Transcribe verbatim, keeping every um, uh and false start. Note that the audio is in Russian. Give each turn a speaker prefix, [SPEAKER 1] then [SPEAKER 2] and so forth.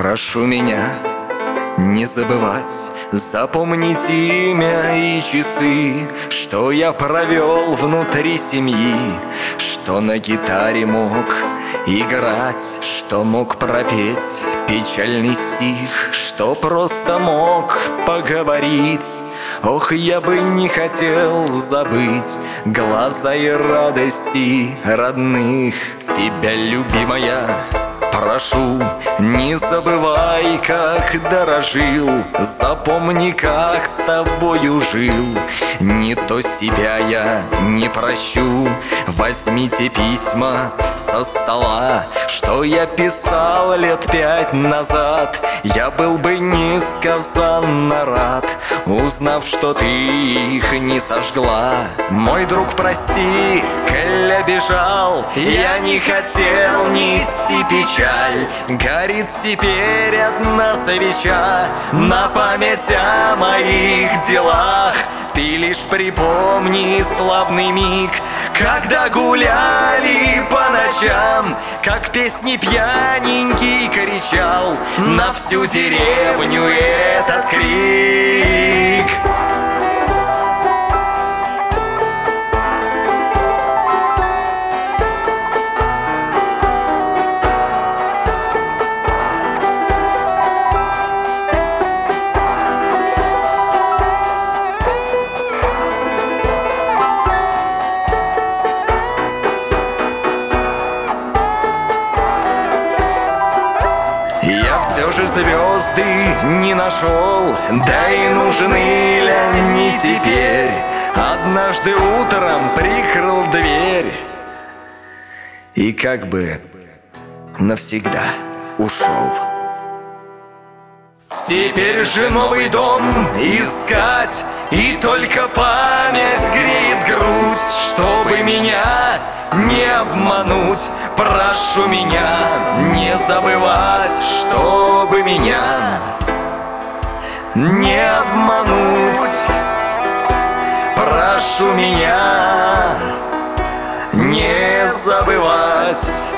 [SPEAKER 1] Прошу меня не забывать, запомнить имя и часы, что я провел внутри семьи, что на гитаре мог играть, что мог пропеть печальный стих, что просто мог поговорить. Ох, я бы не хотел забыть глаза и радости родных. Тебя, любимая, прошу, не забывай, как дорожил, запомни, как с тобою жил. Не то себя я не прощу. Возьмите письма со стола, что я писал лет пять назад. Я был бы несказанно рад, узнав, что ты их не сожгла. Мой друг, прости, коль обижал, я не хотел нести печаль. Горит теперь одна свеча на память о моих делах. Ты лишь припомни славный миг, когда гуляли по ночам, как песни пьяненький кричал на всю деревню этот крик. Я все же звезды не нашел, да и нужны ли они теперь? Однажды утром прикрыл дверь и как бы навсегда ушел. Теперь же новый дом искать, и только память греет грусть. Чтобы меня не обмануть, прошу меня не забывать. Чтобы меня не обмануть, прошу меня не забывать.